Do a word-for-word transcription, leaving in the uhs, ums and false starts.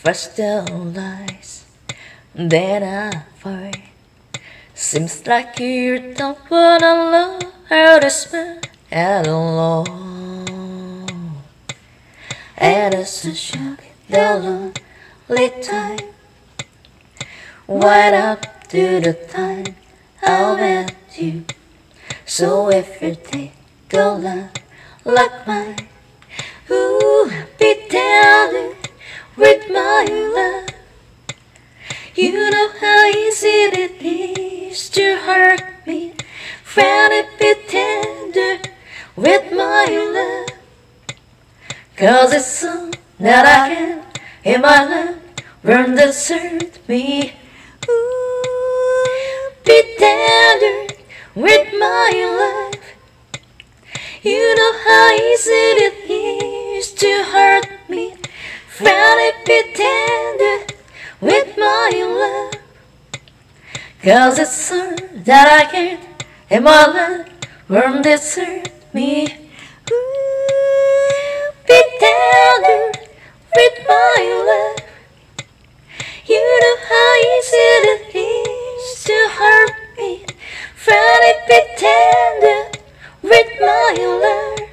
First the lies, then I find. Seems like you don't wanna love how to smile at all. And it's a shock, the lonely time. Right up to the time I met you. So if you take a love like mine, ooh, be tender with my love. You know how easy it is to hurt me. Friend, be tender with my love. Cause it's all that I can in my love won't desert me. Ooh, be tender with my love. You know how easy it is to hurt me. Friend, be tender with my love. Cause it's all that I can and my love won't desert me.